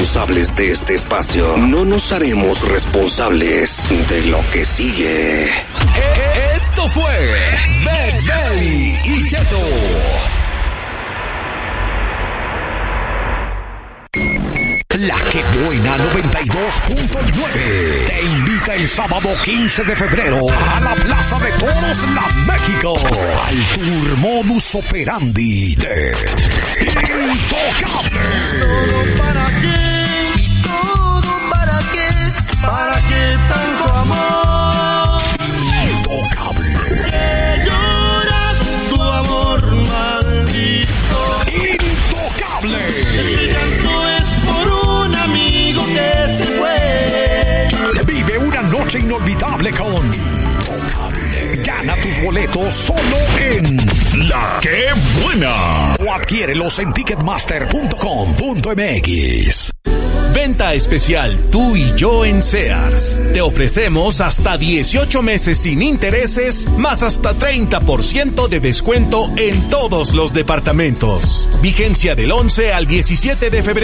responsables de este espacio. No nos haremos responsables de lo que sigue. Esto fue Bad Bunny y Cheto. La que buena 92.9 te invita el sábado 15 de febrero a la Plaza de Toros La México al tour modus operandi de Intocable. ¿Todo para qué? ¿Todo para qué? ¿Para qué tanto amor? Intocable. Que lloras tu amor maldito. Intocable. Mi llanto es por un amigo que se fue. Vive una noche inolvidable con Intocable. Gana tus boletos solo en La Que Buena. O adquiérelos en ticketmaster.com.mx. Venta especial Tú y Yo en Sears. Te ofrecemos hasta 18 meses sin intereses, más hasta 30% de descuento en todos los departamentos. Vigencia del 11 al 17 de febrero.